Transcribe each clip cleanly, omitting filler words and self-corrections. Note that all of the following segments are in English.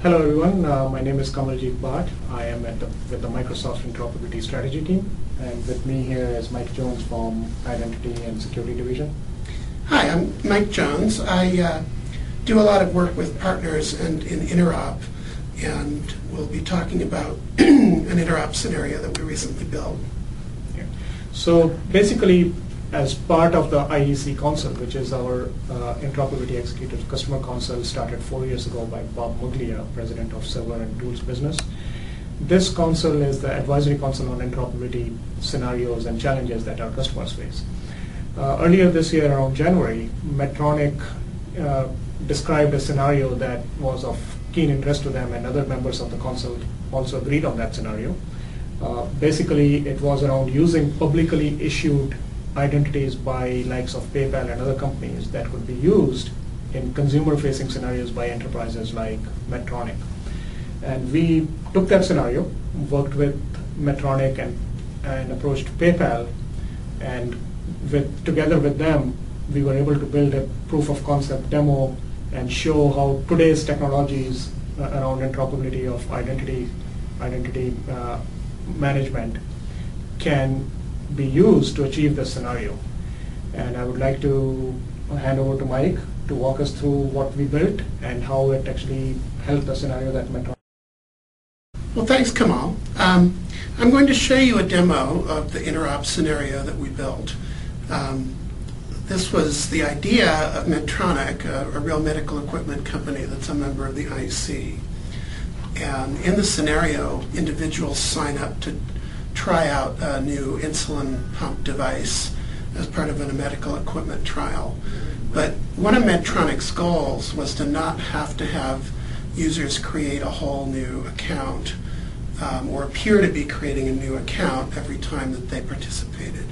Hello everyone, my name is Kamaljeet Bhatt. I am with the Microsoft Interoperability Strategy team, and with me here is Mike Jones from Identity and Security Division. Hi, I'm Mike Jones. I do a lot of work with partners and in interop, and we'll be talking about an interop scenario that we recently built. Yeah. So basically, as part of the IEC Council, which is our Interoperability Executive Customer Council, started 4 years ago by Bob Muglia, President of Server and Tools Business. This council is the advisory council on interoperability scenarios and challenges that our customers face. Earlier this year, around January, Medtronic described a scenario that was of keen interest to them, and other members of the council also agreed on that scenario. Basically, it was around using publicly issued identities by likes of PayPal and other companies that could be used in consumer-facing scenarios by enterprises like Medtronic. And we took that scenario, worked with Medtronic and approached PayPal, and together with them, we were able to build a proof of concept demo and show how today's technologies around interoperability of identity management can be used to achieve this scenario. And I would like to hand over to Mike to walk us through what we built and how it actually helped the scenario that Medtronic. Well, thanks, Kamal. I'm going to show you a demo of the interop scenario that we built. This was the idea of Medtronic, a real medical equipment company that's a member of the IEC. And in the scenario, individuals sign up to try out a new insulin pump device as part of a medical equipment trial. But one of Medtronic's goals was to not have to have users create a whole new account or appear to be creating a new account every time that they participated.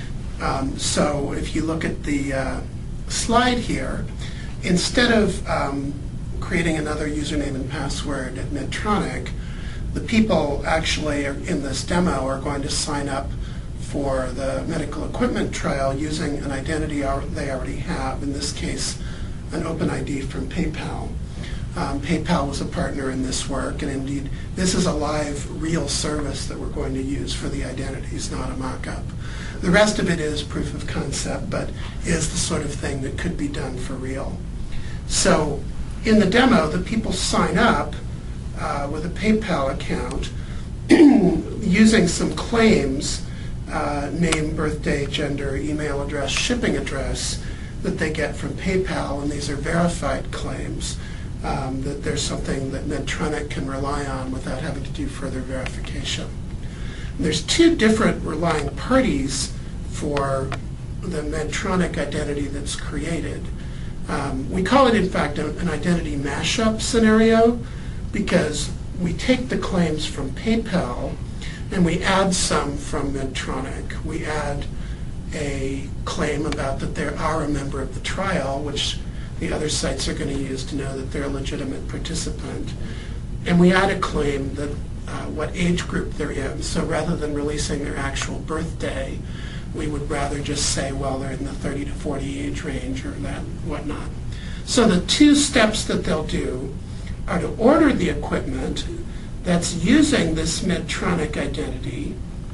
So if you look at the slide here, instead of creating another username and password at Medtronic, the people actually in this demo are going to sign up for the medical equipment trial using an identity they already have, in this case an OpenID from PayPal. PayPal was a partner in this work, and indeed this is a live real service that we're going to use for the identities, not a mock-up. The rest of it is proof of concept, but is the sort of thing that could be done for real. So in the demo, the people sign up with a PayPal account using some claims, name, birthday, gender, email address, shipping address, that they get from PayPal, and these are verified claims, that there's something that Medtronic can rely on without having to do further verification. And there's two different relying parties for the Medtronic identity that's created. We call it, in fact, an identity mashup scenario, because we take the claims from PayPal and we add some from Medtronic. We add a claim about that they are a member of the trial, which the other sites are going to use to know that they're a legitimate participant. And we add a claim that what age group they're in. So rather than releasing their actual birthday, we would rather just say, well, they're in the 30 to 40 age range or that whatnot. So the two steps that they'll do are to order the equipment that's using this Medtronic identity,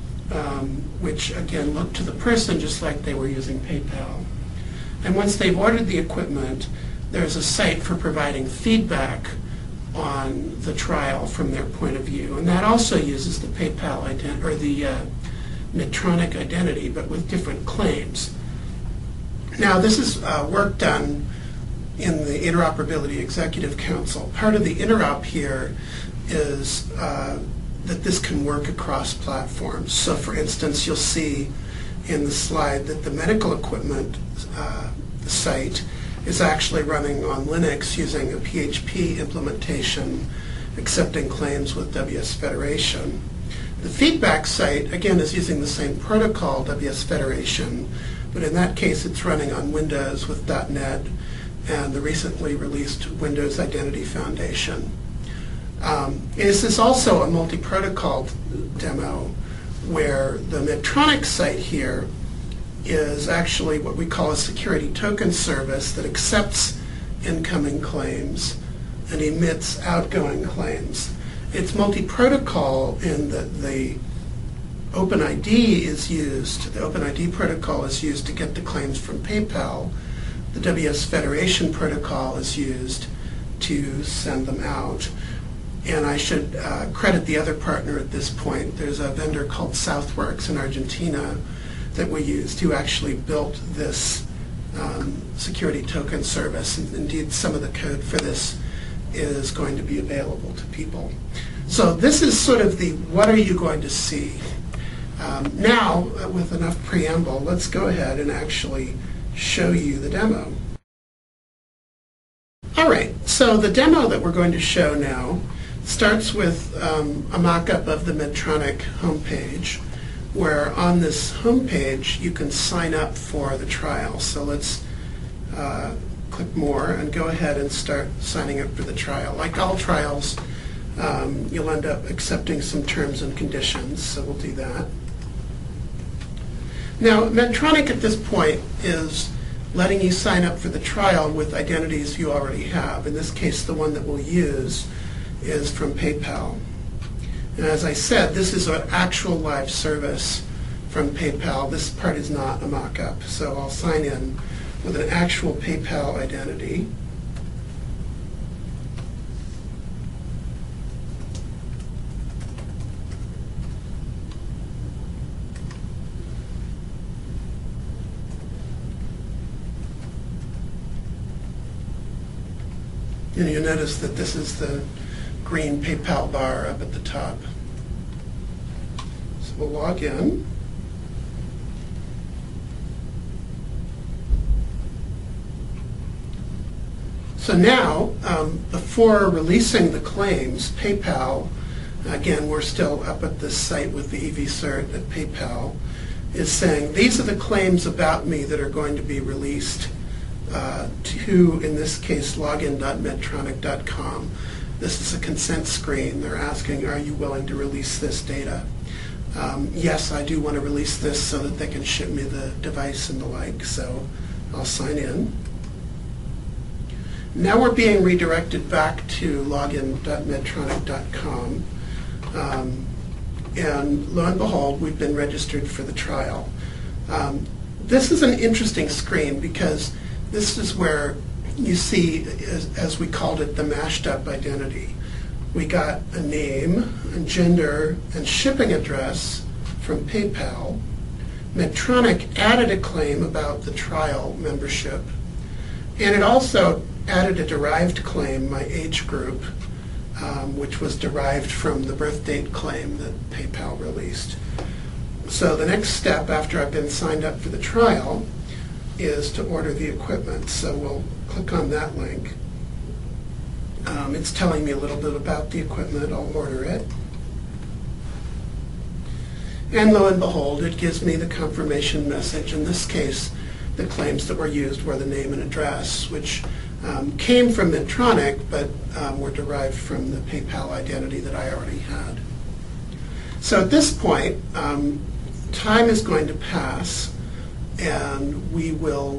which again looked to the person just like they were using PayPal. And once they've ordered the equipment, there's a site for providing feedback on the trial from their point of view, and that also uses the PayPal identity or the Medtronic identity, but with different claims. Now, this is work done in the Interoperability Executive Council. Part of the interop here is that this can work across platforms. So for instance, you'll see in the slide that the medical equipment site is actually running on Linux using a PHP implementation, accepting claims with WS Federation. The feedback site, again, is using the same protocol, WS Federation, but in that case it's running on Windows with .NET and the recently released Windows Identity Foundation. This is also a multi-protocol demo where the Medtronic site here is actually what we call a security token service that accepts incoming claims and emits outgoing claims. It's multi-protocol in that the OpenID is used, the OpenID protocol is used to get the claims from PayPal. The WS Federation protocol is used to send them out. And I should credit the other partner at this point. There's a vendor called Southworks in Argentina that we used who actually built this security token service. And indeed, some of the code for this is going to be available to people. So this is sort of the what are you going to see. Now, with enough preamble, let's go ahead and actually show you the demo. All right, so the demo that we're going to show now starts with a mock-up of the Medtronic homepage, where on this homepage you can sign up for the trial. So let's click More and go ahead and start signing up for the trial. Like all trials, you'll end up accepting some terms and conditions, so we'll do that. Now, Medtronic at this point is letting you sign up for the trial with identities you already have. In this case, the one that we'll use is from PayPal. And as I said, this is an actual live service from PayPal. This part is not a mock-up. So I'll sign in with an actual PayPal identity. And you'll notice that this is the green PayPal bar up at the top. So we'll log in. So now, before releasing the claims, PayPal, again, we're still up at this site with the EVCert at PayPal, is saying, these are the claims about me that are going to be released to, in this case, login.medtronic.com. This is a consent screen. They're asking, are you willing to release this data? Yes, I do want to release this so that they can ship me the device and the like, so I'll sign in. Now we're being redirected back to login.medtronic.com, and lo and behold, we've been registered for the trial. This is an interesting screen because this is where you see, as we called it, the mashed up identity. We got a name, a gender, and shipping address from PayPal. Medtronic added a claim about the trial membership, and it also added a derived claim, my age group, which was derived from the birth date claim that PayPal released. So the next step after I've been signed up for the trial is to order the equipment. So we'll click on that link. It's telling me a little bit about the equipment. I'll order it. And lo and behold, it gives me the confirmation message. In this case, the claims that were used were the name and address, which came from Medtronic, but were derived from the PayPal identity that I already had. So at this point, time is going to pass, and we will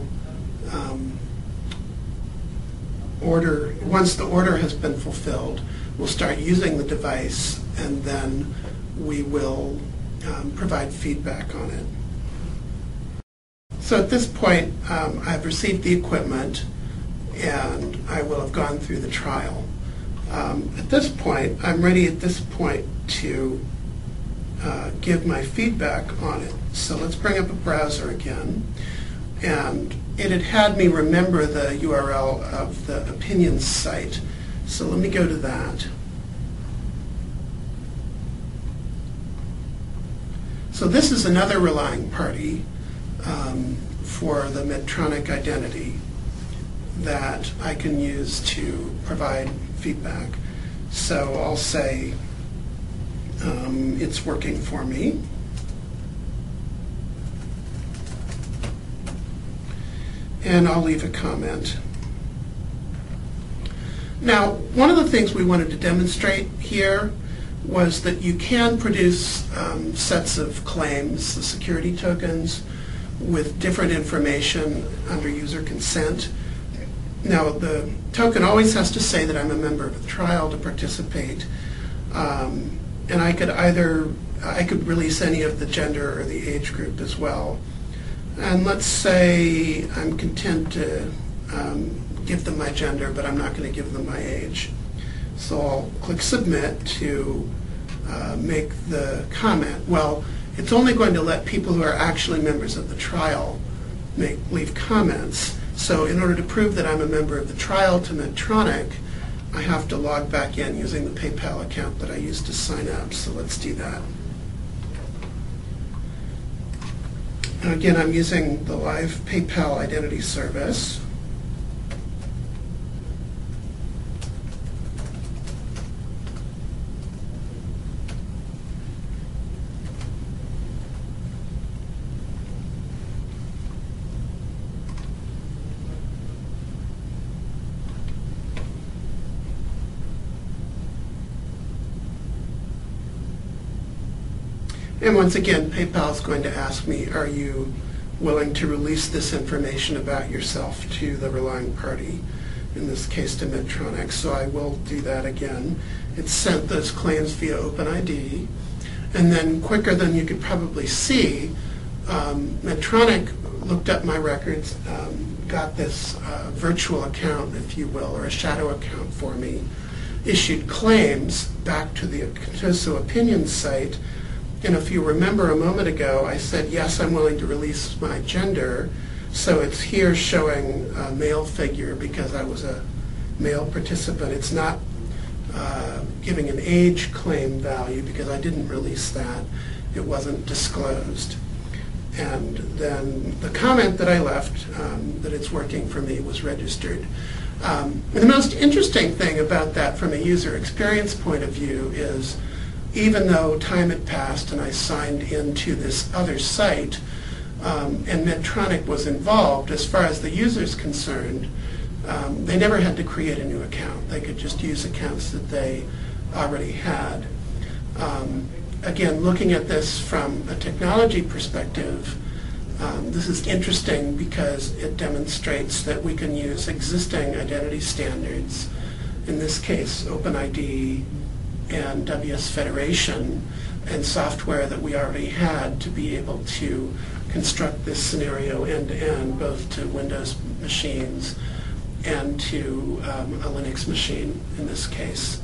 once the order has been fulfilled, we'll start using the device, and then we will provide feedback on it. So at this point, I've received the equipment, and I will have gone through the trial. At this point, I'm ready to give my feedback on it. So let's bring up a browser again. And it had me remember the URL of the opinions site. So let me go to that. So this is another relying party for the Medtronic identity that I can use to provide feedback. So I'll say it's working for me. And I'll leave a comment. Now, one of the things we wanted to demonstrate here was that you can produce sets of claims, the security tokens, with different information under user consent. Now, the token always has to say that I'm a member of the trial to participate. And I could release any of the gender or the age group as well. And let's say I'm content to give them my gender, but I'm not going to give them my age. So I'll click Submit to make the comment. Well, it's only going to let people who are actually members of the trial leave comments. So in order to prove that I'm a member of the trial to Medtronic, I have to log back in using the PayPal account that I used to sign up. So let's do that. And again, I'm using the live PayPal identity service. And once again, PayPal is going to ask me, are you willing to release this information about yourself to the relying party, in this case to Medtronic? So I will do that again. It sent those claims via OpenID. And then quicker than you could probably see, Medtronic looked up my records, got this virtual account, if you will, or a shadow account for me, issued claims back to the Contoso Opinions site. And if you remember a moment ago, I said, yes, I'm willing to release my gender. So it's here showing a male figure because I was a male participant. It's not giving an age claim value because I didn't release that. It wasn't disclosed. And then the comment that I left, that it's working for me, was registered. The most interesting thing about that from a user experience point of view is, even though time had passed and I signed into this other site, and Medtronic was involved, as far as the user's concerned, they never had to create a new account. They could just use accounts that they already had. Again, looking at this from a technology perspective, this is interesting because it demonstrates that we can use existing identity standards, in this case OpenID and WS Federation, and software that we already had, to be able to construct this scenario end-to-end, both to Windows machines and to a Linux machine in this case.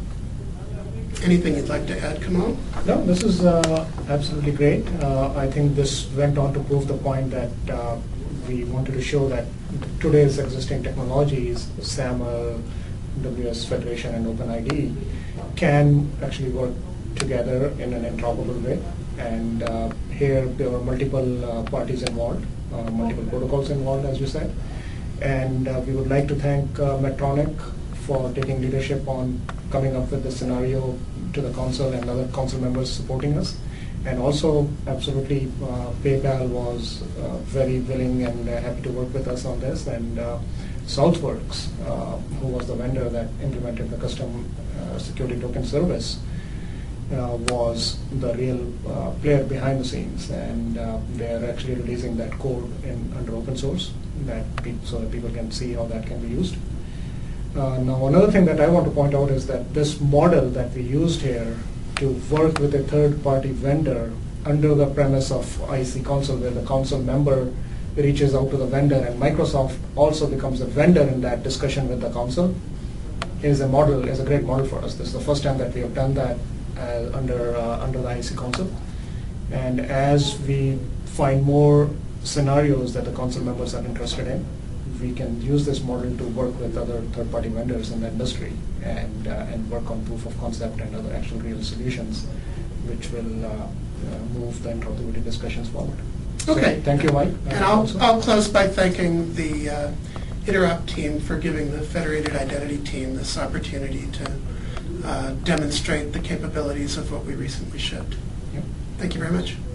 Anything you'd like to add, Kamal? No, this is absolutely great. I think this went on to prove the point that we wanted to show that today's existing technologies, SAML, WS Federation, and OpenID, can actually work together in an interoperable way. And here there are multiple parties involved, multiple protocols involved, as you said. And we would like to thank Medtronic for taking leadership on coming up with the scenario to the council and other council members supporting us. And also, absolutely, PayPal was very willing and happy to work with us on this. And Southworks, who was the vendor that implemented the custom security token service, was the real player behind the scenes. And they're actually releasing that code under open source so that people can see how that can be used. Now, another thing that I want to point out is that this model that we used here to work with a third-party vendor under the premise of IEC Council, where the council member reaches out to the vendor and Microsoft also becomes a vendor in that discussion with the council, is a great model for us. This is the first time that we have done that under the IEC Council. And as we find more scenarios that the council members are interested in, we can use this model to work with other third-party vendors in the industry and work on proof of concept and other actual real solutions, which will move the interoperability discussions forward. Okay. So, thank you, Mike. And I'll close by thanking the Interop team for giving the Federated Identity team this opportunity to demonstrate the capabilities of what we recently shipped. Yep. Thank you very much.